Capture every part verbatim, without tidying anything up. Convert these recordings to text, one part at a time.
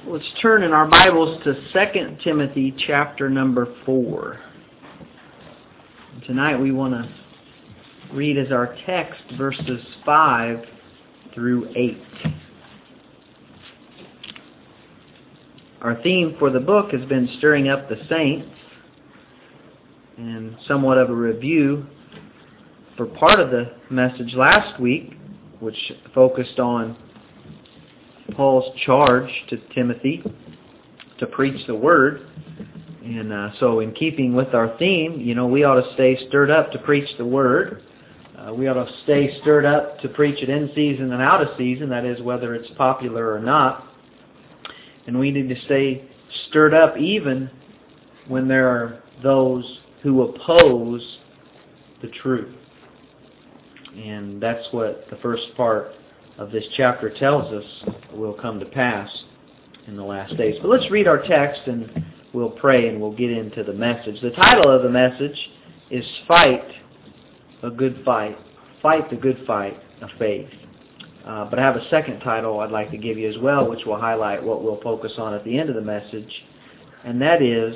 Let's turn in our Bibles to Second Timothy chapter number four. And tonight we want to read as our text verses five through eight. Our theme for the book has been stirring up the saints, and somewhat of a review for part of the message last week, which focused on Paul's charge to Timothy to preach the Word. And uh, so in keeping with our theme, you know, we ought to stay stirred up to preach the Word. Uh, we ought to stay stirred up to preach it in season and out of season, that is, whether it's popular or not. And we need to stay stirred up even when there are those who oppose the truth. And that's what the first part of this chapter tells us will come to pass in the last days. But let's read our text and we'll pray and we'll get into the message. The title of the message is Fight a Good Fight. Fight the Good Fight of Faith. Uh, but I have a second title I'd like to give you as well, which will highlight what we'll focus on at the end of the message, and that is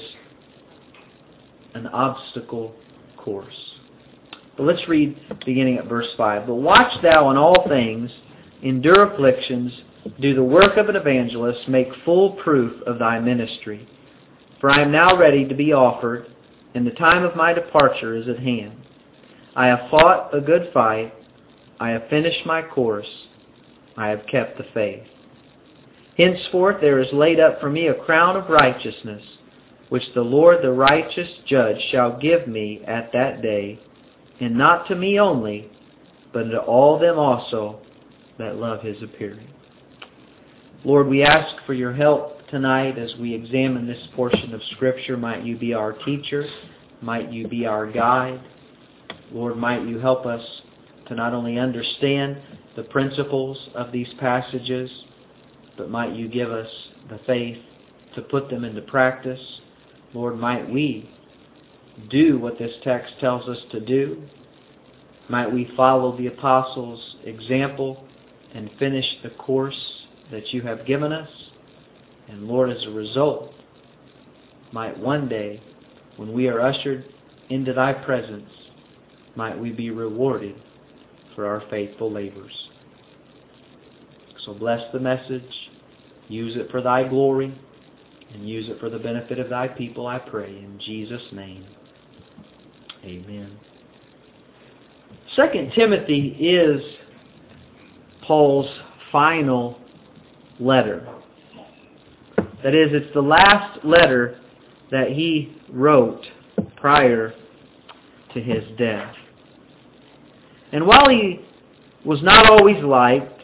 An Obstacle Course. But let's read beginning at verse five. But watch thou in all things, endure afflictions, do the work of an evangelist, make full proof of thy ministry. For I am now ready to be offered, and the time of my departure is at hand. I have fought a good fight, I have finished my course, I have kept the faith. Henceforth there is laid up for me a crown of righteousness, which the Lord the righteous judge shall give me at that day, and not to me only, but to all them also that love his appearing. Lord, we ask for your help tonight as we examine this portion of Scripture. Might you be our teacher. Might you be our guide. Lord, might you help us to not only understand the principles of these passages, but might you give us the faith to put them into practice. Lord, might we do what this text tells us to do. Might we follow the apostles' example and finish the course that you have given us. And Lord, as a result, might one day, when we are ushered into thy presence, might we be rewarded for our faithful labors. So bless the message, use it for thy glory, and use it for the benefit of thy people, I pray, in Jesus' name. Amen. Second Timothy is Paul's final letter. That is, it's the last letter that he wrote prior to his death. And while he was not always liked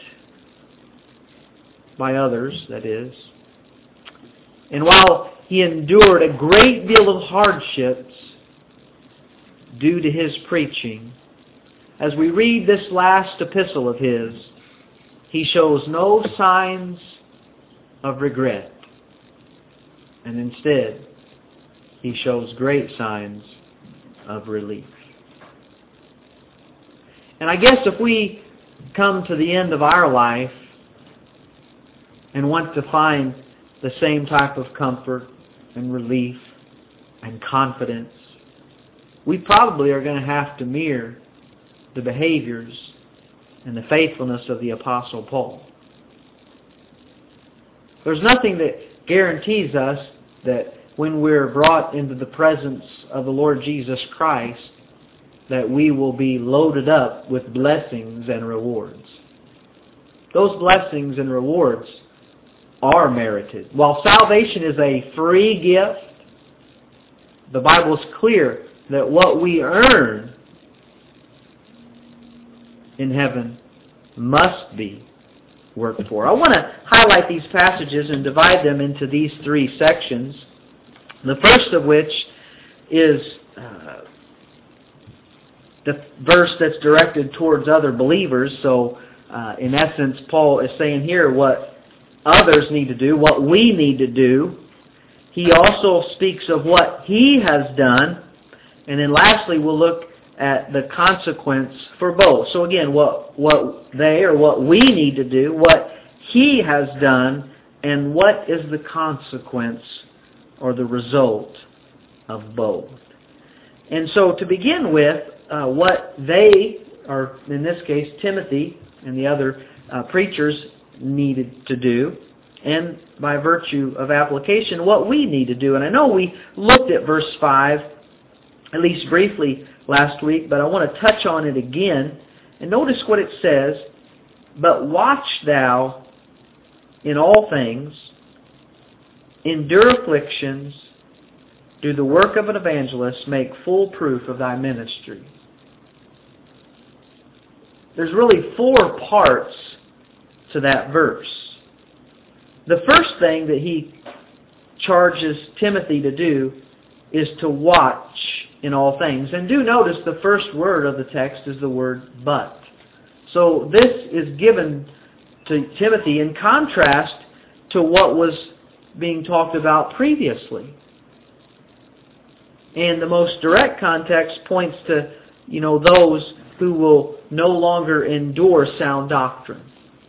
by others, that is, and while he endured a great deal of hardships due to his preaching, as we read this last epistle of his, he shows no signs of regret. And instead, he shows great signs of relief. And I guess if we come to the end of our life and want to find the same type of comfort and relief and confidence, we probably are going to have to mirror the behaviors and the faithfulness of the Apostle Paul. There's nothing that guarantees us that when we're brought into the presence of the Lord Jesus Christ, that we will be loaded up with blessings and rewards. Those blessings and rewards are merited. While salvation is a free gift, the Bible is clear that what we earn in heaven must be worked for. I want to highlight these passages and divide them into these three sections. The first of which is uh, the verse that's directed towards other believers. So, uh, in essence, Paul is saying here what others need to do, what we need to do. He also speaks of what he has done. And then lastly, we'll look at the consequence for both. So again, what what they or what we need to do, what he has done, And what is the consequence or the result of both? And so to begin with, uh, what they, or in this case Timothy and the other uh, preachers needed to do, and by virtue of application, what we need to do. And I know we looked at verse five, at least briefly last week, but I want to touch on it again. And notice what it says, "But watch thou in all things, endure afflictions, do the work of an evangelist, make full proof of thy ministry." There's really four parts to that verse. The first thing that he charges Timothy to do is to watch in all things. And do notice the first word of the text is the word "but." So this is given to Timothy in contrast to what was being talked about previously. And the most direct context points to, you know, those who will no longer endure sound doctrine,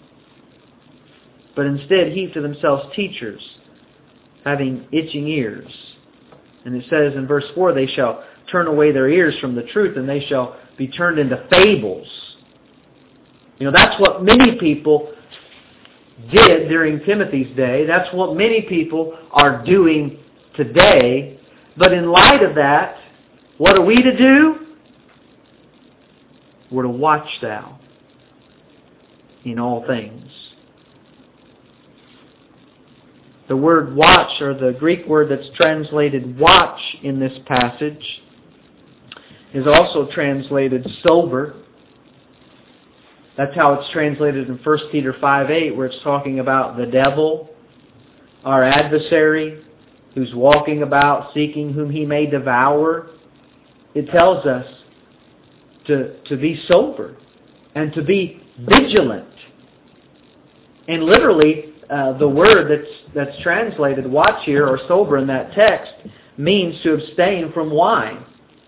but instead heap to themselves teachers, having itching ears. And it says in verse four, "They shall turn away their ears from the truth, and they shall be turned into fables." You know, that's what many people did during Timothy's day. That's what many people are doing today. But in light of that, what are we to do? We're to watch thou in all things. The word watch, or the Greek word that's translated watch in this passage, is also translated sober. That's how it's translated in First Peter five eight, where it's talking about the devil, our adversary, who's walking about seeking whom he may devour. It tells us to, to be sober and to be vigilant. And literally, Uh, the word that's that's translated watch here, or sober in that text, means to abstain from wine.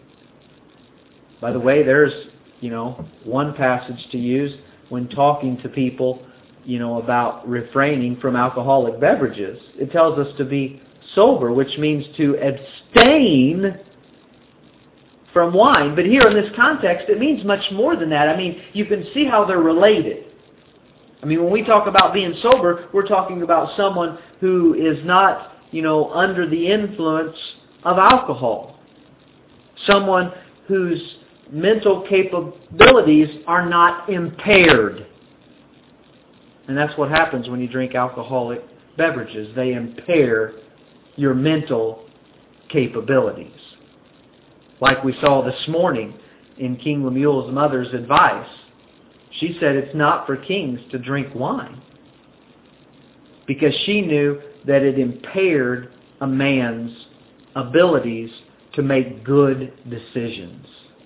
By the way, there's, you know, one passage to use when talking to people, you know, about refraining from alcoholic beverages. It tells us to be sober, which means to abstain from wine. But here in this context, it means much more than that. I mean, you can see how they're related. I mean, when we talk about being sober, we're talking about someone who is not, you know, under the influence of alcohol. Someone whose mental capabilities are not impaired. And that's what happens when you drink alcoholic beverages. They impair your mental capabilities. Like we saw this morning in King Lemuel's mother's advice. She said it's not for kings to drink wine, because she knew that it impaired a man's abilities to make good decisions.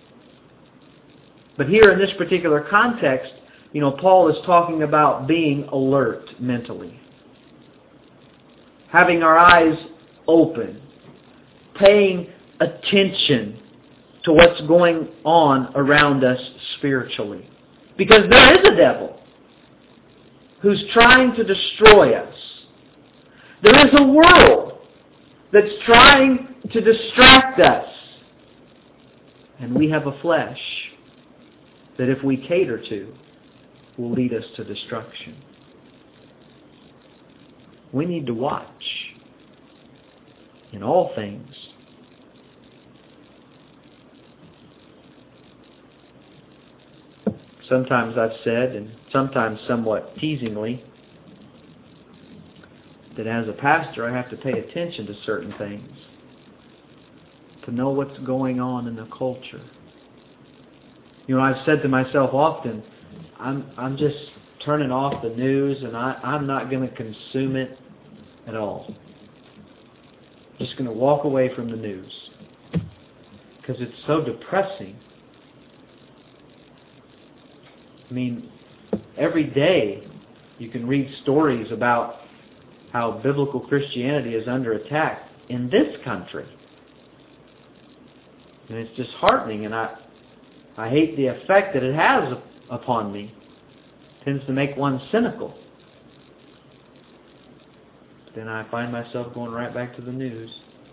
But here in this particular context, you know, Paul is talking about being alert mentally, having our eyes open, paying attention to what's going on around us spiritually. Because there is a devil who's trying to destroy us. There is a world that's trying to distract us. And we have a flesh that, if we cater to, will lead us to destruction. We need to watch in all things. Sometimes I've said, and sometimes somewhat teasingly, that as a pastor I have to pay attention to certain things to know what's going on in the culture. You know, I've said to myself often, I'm I'm just turning off the news, and I, I'm not going to consume it at all. I'm just going to walk away from the news because it's so depressing. I mean, every day you can read stories about how biblical Christianity is under attack in this country. And it's disheartening, and I I hate the effect that it has upon me. It tends to make one cynical. then I find myself going right back to the news,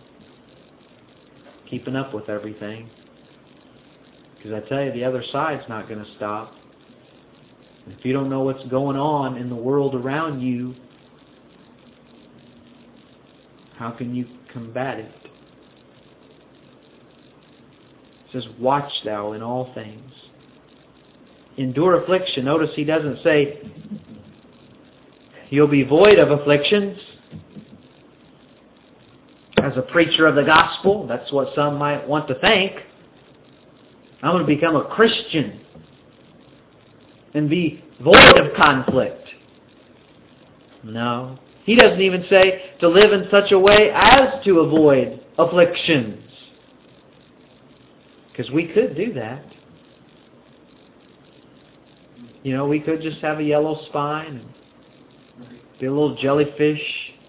keeping up with everything. Because I tell you, the other side's not going to stop. If you don't know what's going on in the world around you, how can you combat it? It says, watch thou in all things. Endure affliction. Notice he doesn't say, you'll be void of afflictions. As a preacher of the gospel, that's what some might want to think. I'm going to become a Christian and be void of conflict. No. He doesn't even say to live in such a way as to avoid afflictions. Because we could do that. You know, we could just have a yellow spine and be a little jellyfish.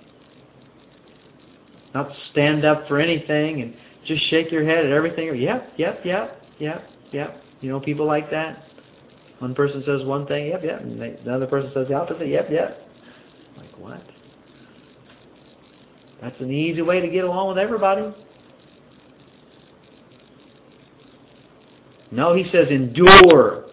Not stand up for anything and just shake your head at everything. Yep, yep, yep, yep, yep. You know people like that? One person says one thing, yep, yep. And they, the other person says the opposite, yep, yep. Like what? That's an easy way to get along with everybody. No, he says endure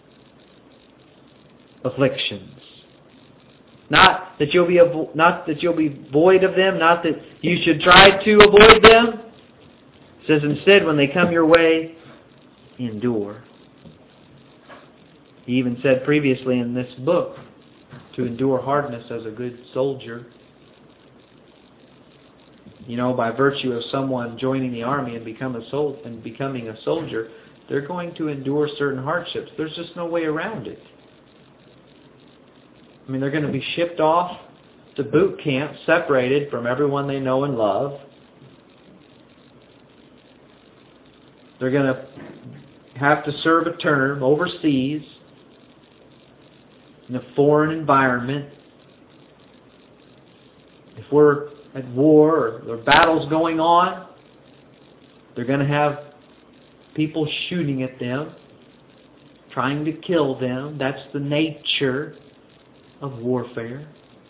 afflictions. Not that you'll be avo- not that you'll be void of them, not that you should try to avoid them. It says instead, when they come your way, endure. He even said previously in this book to endure hardness as a good soldier. You know, by virtue of someone joining the army and become a sol- and becoming a soldier, they're going to endure certain hardships. There's just no way around it. I mean, they're going to be shipped off to boot camp, separated from everyone they know and love. They're going to have to serve a term overseas in a foreign environment. If we're at war or there are battles going on, they're going to have people shooting at them, trying to kill them. That's the nature of warfare.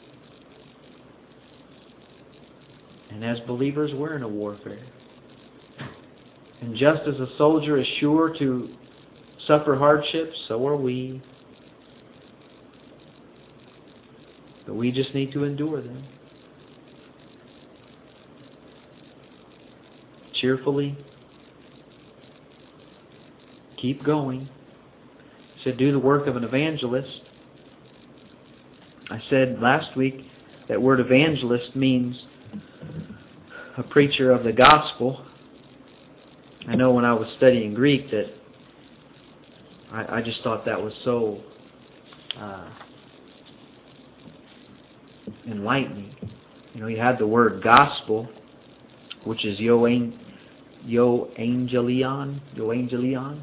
And as believers, we're in a warfare. And just as a soldier is sure to suffer hardships, so are we. But we just need to endure them. Cheerfully. Keep going. He said, do the work of an evangelist. I said last week that word evangelist means a preacher of the gospel. I know when I was studying Greek that I, I just thought that was so uh, enlightening. You know, you had the word gospel, which is yoang, yoangelion, yoangelion.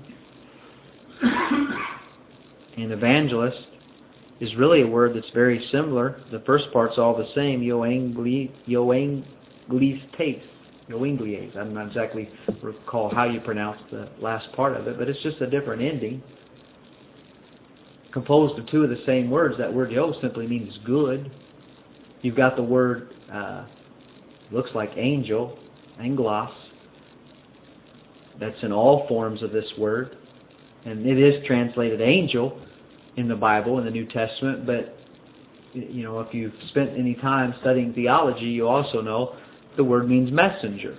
And evangelist is really a word that's very similar. The first part's all the same, yoangli, yoanglistes, yoanglies. I'm not exactly recall how you pronounce the last part of it, but it's just a different ending. Composed of two of the same words. That word yo simply means good. You've got the word, uh, looks like angel, angelos. That's in all forms of this word. And it is translated angel in the Bible, in the New Testament, but you know, if you've spent any time studying theology, you also know the word means messenger.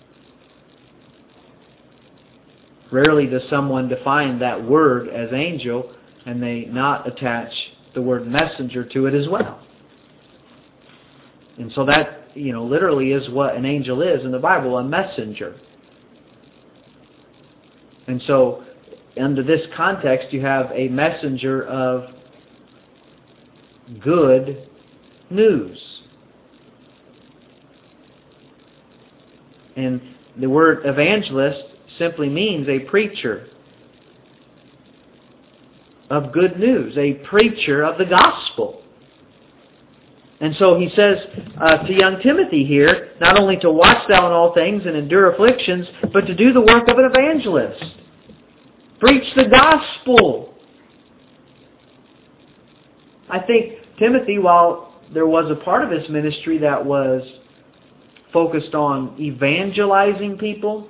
Rarely does someone define that word as angel and they not attach the word messenger to it as well. And so that, you know, literally is what an angel is in the Bible, a messenger. And so under this context, you have a messenger of good news. And the word evangelist simply means a preacher of good news, a preacher of the gospel. And so he says uh, to young Timothy here, not only to watch thou in all things and endure afflictions, but to do the work of an evangelist. Preach the gospel. I think Timothy, while there was a part of his ministry that was focused on evangelizing people,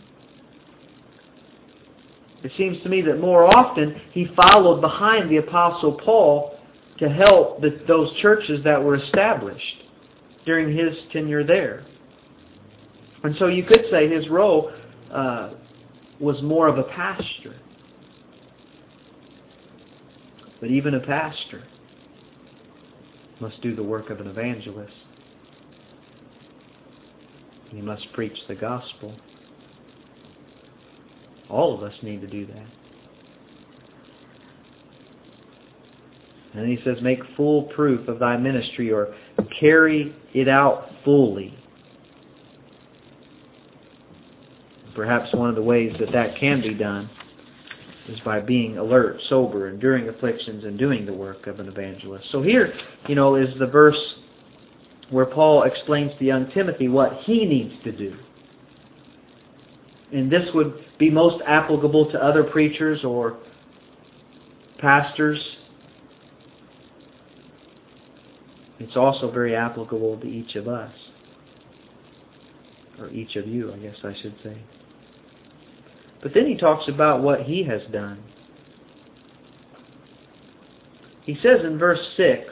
it seems to me that more often he followed behind the Apostle Paul to help the, those churches that were established during his tenure there. And so you could say his role uh, was more of a pastor. But even a pastor must do the work of an evangelist. He must preach the gospel. All of us need to do that. And he says, make full proof of thy ministry, or carry it out fully. Perhaps one of the ways that that can be done is by being alert, sober, enduring afflictions, and doing the work of an evangelist. So here, you know, is the verse where Paul explains to young Timothy what he needs to do. And this would be most applicable to other preachers or pastors. It's also very applicable to each of us. Or each of you, I guess I should say. But then he talks about what he has done. He says in verse six,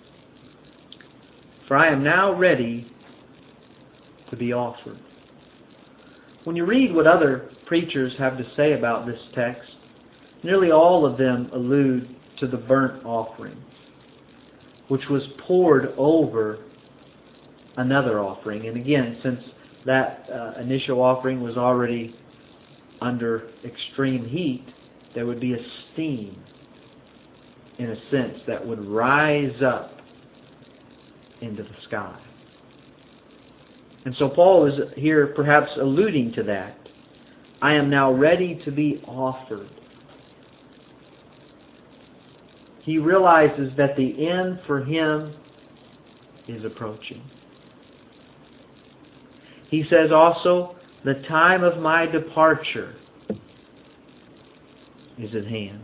for I am now ready to be offered. When you read what other preachers have to say about this text, nearly all of them allude to the burnt offering, which was poured over another offering. And again, since that uh, initial offering was already under extreme heat, there would be a steam, in a sense, that would rise up into the sky. And so Paul is here perhaps alluding to that. I am now ready to be offered. He realizes that the end for him is approaching. He says also, the time of my departure is at hand.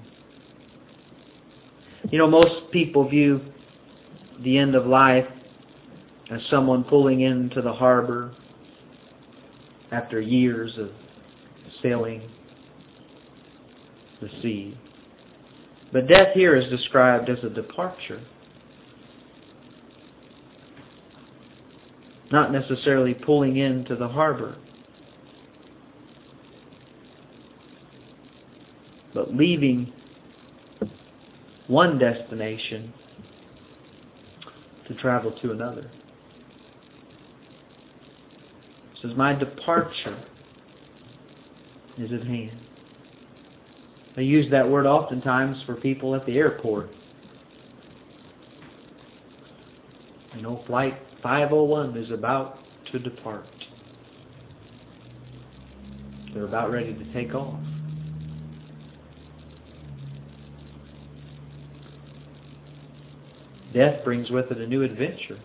You know, most people view the end of life as someone pulling into the harbor after years of sailing the sea. But death here is described as a departure. Not necessarily pulling into the harbor, but leaving one destination to travel to another. It says, my departure is at hand. I use that word oftentimes for people at the airport. You know, flight five oh one is about to depart. They're about ready to take off. Death brings with it a new adventure.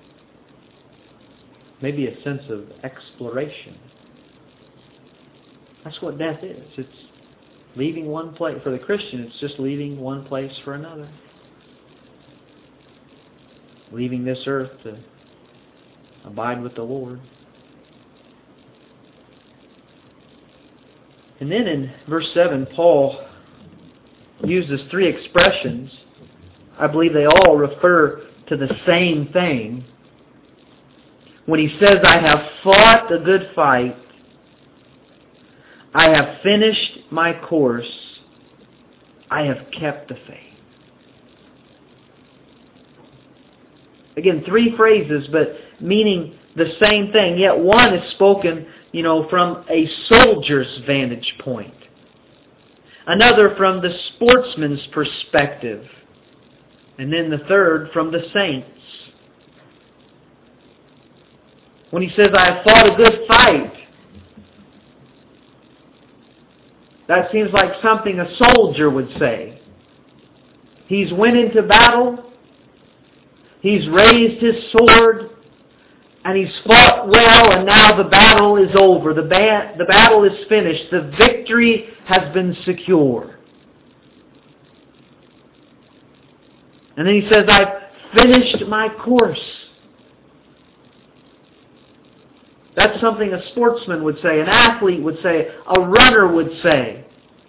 Maybe a sense of exploration. That's what death is. It's leaving one place. For the Christian, it's just leaving one place for another. Leaving this earth to abide with the Lord. And then in verse seven, Paul uses three expressions. I believe they all refer to the same thing. When he says, I have fought a good fight, I have finished my course, I have kept the faith. Again, three phrases, but meaning the same thing. Yet one is spoken, you know, from a soldier's vantage point. Another from the sportsman's perspective. And then the third from the saints. When he says, I have fought a good fight, that seems like something a soldier would say. He's went into battle, he's raised his sword, and he's fought well, and now the battle is over. The, ba- the battle is finished. The victory has been secured. And then he says, I've finished my course. That's something a sportsman would say, an athlete would say, a runner would say.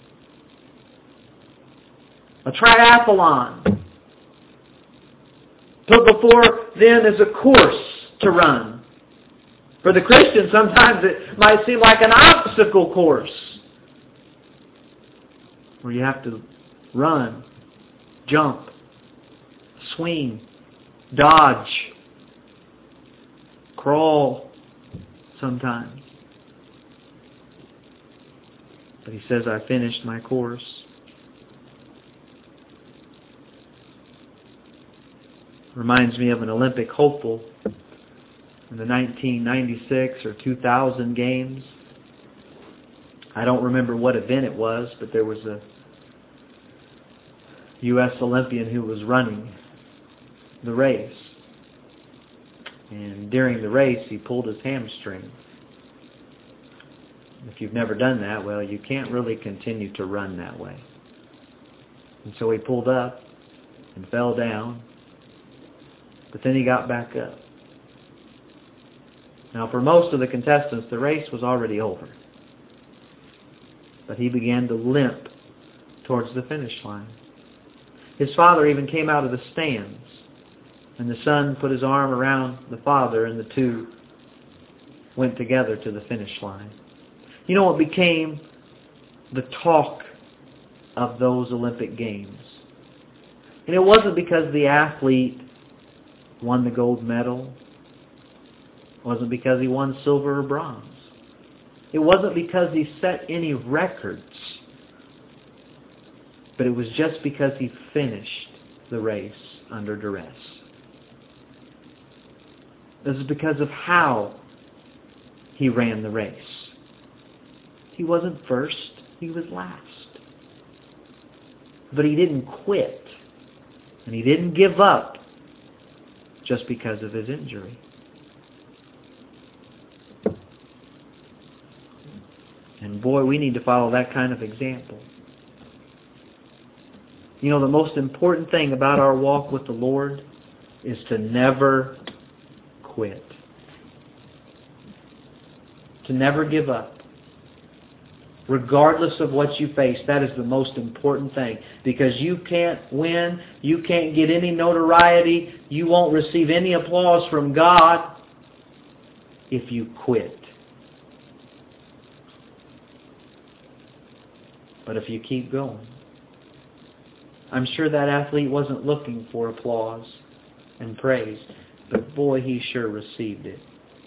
A triathlon. Put before them is a course to run. For the Christian, sometimes it might seem like an obstacle course, where you have to run, jump, swing, dodge, crawl sometimes. But he says, I finished my course. Reminds me of an Olympic hopeful in the nineteen ninety-six or two thousand games. I don't remember what event it was, but there was a U S Olympian who was running the race. And during the race, he pulled his hamstring. If you've never done that, well, you can't really continue to run that way. And so he pulled up and fell down, but then he got back up. Now, for most of the contestants, the race was already over. But he began to limp towards the finish line. His father even came out of the stands, and the son put his arm around the father, and the two went together to the finish line. You know what became the talk of those Olympic Games? And it wasn't because the athlete won the gold medal. It wasn't because he won silver or bronze. It wasn't because he set any records. But it was just because he finished the race under duress. This is because of how he ran the race. He wasn't first, he was last. But he didn't quit. And he didn't give up just because of his injury. And boy, we need to follow that kind of example. You know, the most important thing about our walk with the Lord is to never quit. To never give up. Regardless of what you face, that is the most important thing. Because you can't win, you can't get any notoriety, you won't receive any applause from God if you quit. But if you keep going, I'm sure that athlete wasn't looking for applause and praise, but boy, he sure received it.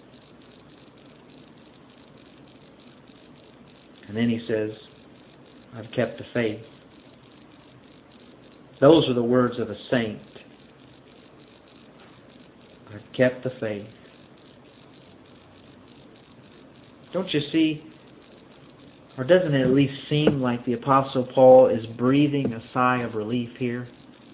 And then he says, I've kept the faith. Those are the words of a saint. I've kept the faith. Don't you see, or doesn't it at least seem like the Apostle Paul is breathing a sigh of relief here?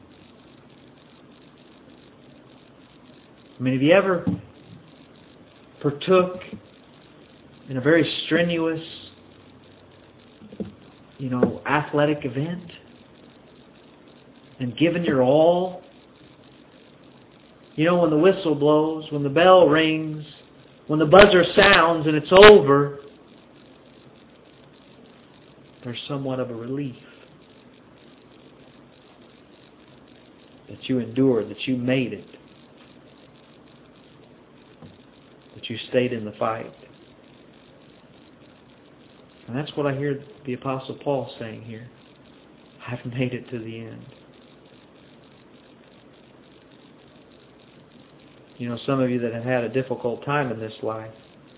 I mean, have you ever partook in a very strenuous, you know, athletic event and given your all? You know, when the whistle blows, when the bell rings, when the buzzer sounds and it's over, there's somewhat of a relief that you endured, that you made it, that you stayed in the fight. And that's what I hear the Apostle Paul saying here. I've made it to the end. You know, some of you that have had a difficult time in this life,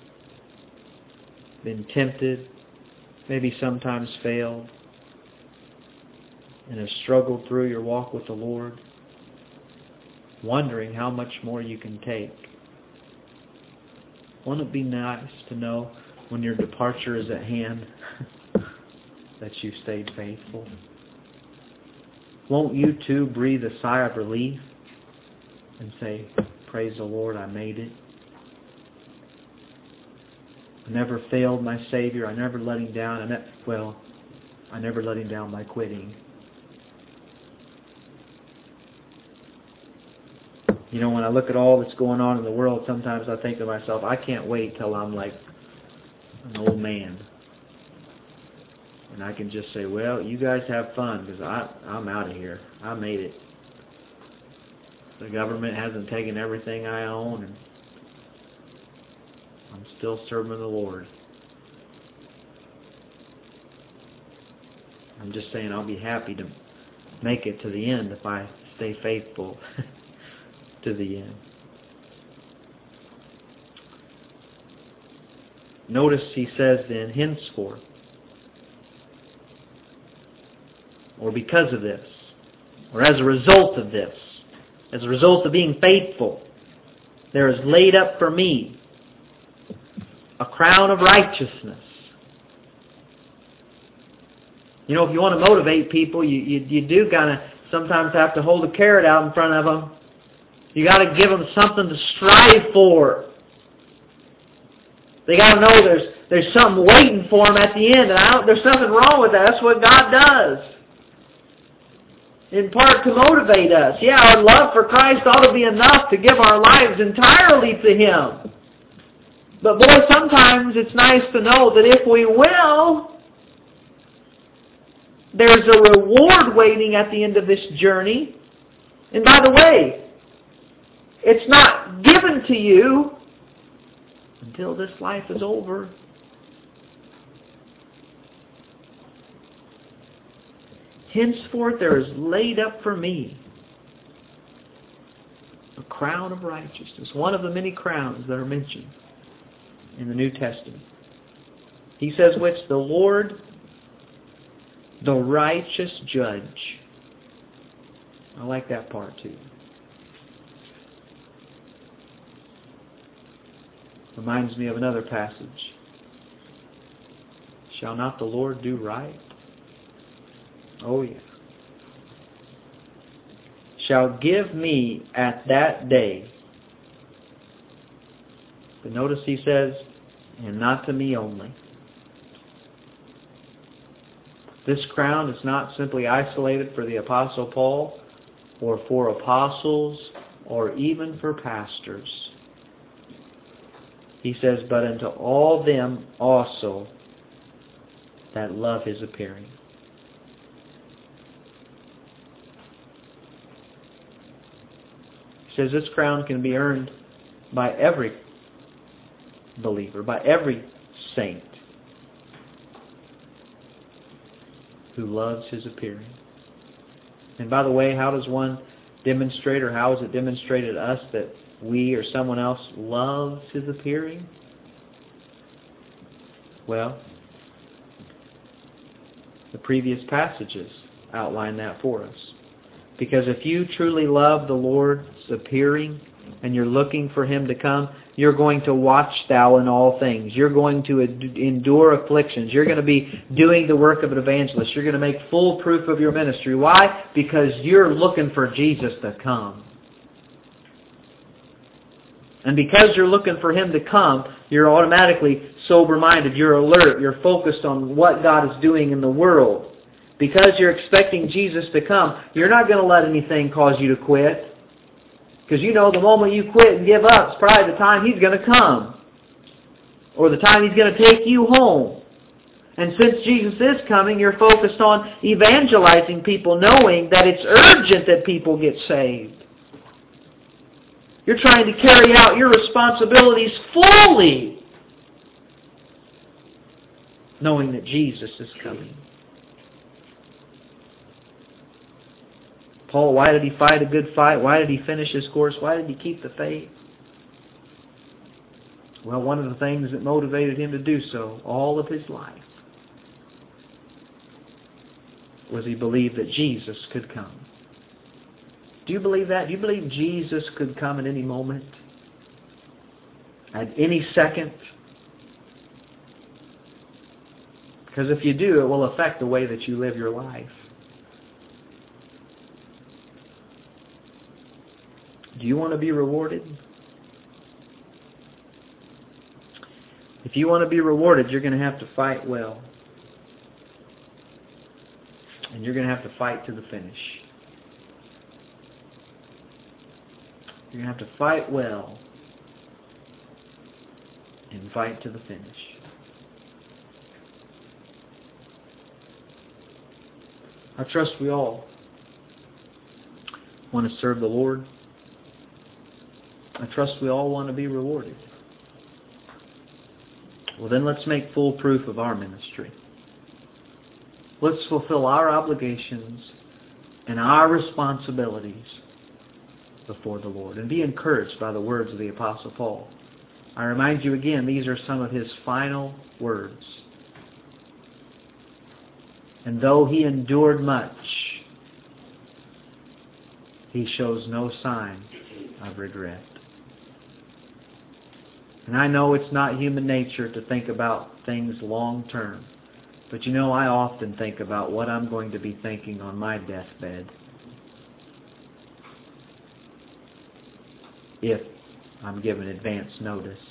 been tempted, maybe sometimes failed, and have struggled through your walk with the Lord, wondering how much more you can take. Won't it be nice to know when your departure is at hand that you stayed faithful? Won't you too breathe a sigh of relief and say, praise the Lord, I made it. I never failed my Savior. I never let Him down. I ne- well, I never let Him down by quitting. You know, when I look at all that's going on in the world, sometimes I think to myself, I can't wait till I'm like an old man. And I can just say, well, you guys have fun because I'm out of here. I made it. The government hasn't taken everything I own, and I'm still serving the Lord. I'm just saying I'll be happy to make it to the end if I stay faithful to the end. Notice he says then, henceforth, or because of this, or as a result of this, as a result of being faithful, there is laid up for me a crown of righteousness. You know, if you want to motivate people, you, you, you do kind of sometimes have to hold a carrot out in front of them. You got to give them something to strive for. They got to know there's there's something waiting for them at the end, and I don't, there's nothing wrong with that. That's what God does. In part to motivate us. Yeah, our love for Christ ought to be enough to give our lives entirely to Him. But boy, sometimes it's nice to know that if we will, there's a reward waiting at the end of this journey. And by the way, it's not given to you until this life is over. Henceforth there is laid up for me a crown of righteousness, one of the many crowns that are mentioned in the New Testament. He says, which the Lord, the righteous judge. I like that part too. Reminds me of another passage. Shall not the Lord do right? Oh yeah. Shall give me at that day. But notice he says, and not to me only. This crown is not simply isolated for the Apostle Paul or for apostles or even for pastors. He says, but unto all them also that love His appearing. He says this crown can be earned by every believer, by every saint who loves His appearing. And by the way, how does one demonstrate, or how is it demonstrated to us that we or someone else loves His appearing? Well, the previous passages outline that for us. Because if you truly love the Lord's appearing and you're looking for Him to come, you're going to watch thou in all things. You're going to endure afflictions. You're going to be doing the work of an evangelist. You're going to make full proof of your ministry. Why? Because you're looking for Jesus to come. And because you're looking for Him to come, you're automatically sober-minded. You're alert. You're focused on what God is doing in the world. Because you're expecting Jesus to come, you're not going to let anything cause you to quit. Because you know the moment you quit and give up is probably the time He's going to come. Or the time He's going to take you home. And since Jesus is coming, you're focused on evangelizing people, knowing that it's urgent that people get saved. You're trying to carry out your responsibilities fully, knowing that Jesus is coming. Paul, why did he fight a good fight? Why did he finish his course? Why did he keep the faith? Well, one of the things that motivated him to do so all of his life was he believed that Jesus could come. Do you believe that? Do you believe Jesus could come at any moment? At any second? Because if you do, it will affect the way that you live your life. Do you want to be rewarded? If you want to be rewarded, you're going to have to fight well. And you're going to have to fight to the finish. You're going to have to fight well and fight to the finish. I trust we all want to serve the Lord. I trust we all want to be rewarded. Well, then let's make full proof of our ministry. Let's fulfill our obligations and our responsibilities before the Lord. And be encouraged by the words of the Apostle Paul. I remind you again, these are some of his final words. And though he endured much, he shows no sign of regret. And I know it's not human nature to think about things long term. But you know, I often think about what I'm going to be thinking on my deathbed if I'm given advance notice.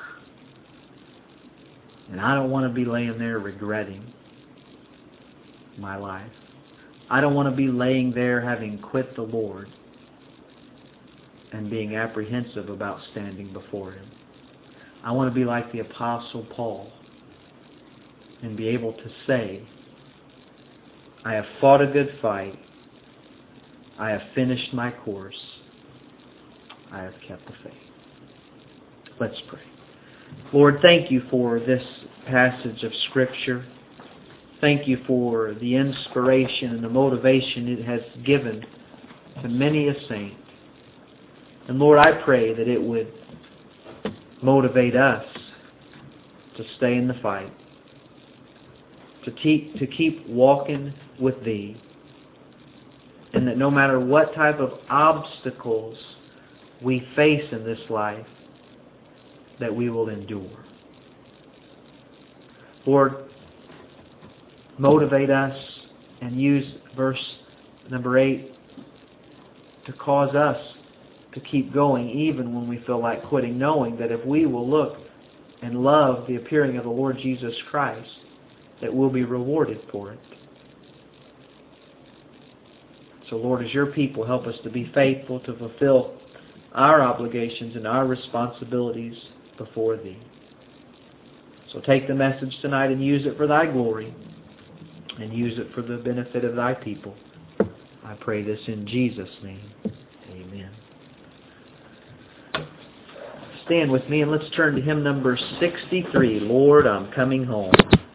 And I don't want to be laying there regretting my life. I don't want to be laying there having quit the Lord and being apprehensive about standing before Him. I want to be like the Apostle Paul and be able to say, I have fought a good fight. I have finished my course. I have kept the faith. Let's pray. Lord, thank you for this passage of Scripture. Thank you for the inspiration and the motivation it has given to many a saint. And Lord, I pray that it would motivate us to stay in the fight, to keep, to keep walking with Thee, and that no matter what type of obstacles we face in this life, that we will endure. Lord, motivate us and use verse number eight to cause us to keep going even when we feel like quitting, knowing that if we will look and love the appearing of the Lord Jesus Christ, that we'll be rewarded for it. So Lord, as your people, help us to be faithful to fulfill our obligations and our responsibilities before Thee. So take the message tonight and use it for Thy glory and use it for the benefit of Thy people. I pray this in Jesus' name. Amen. Stand with me and let's turn to hymn number sixty-three, Lord, I'm Coming Home.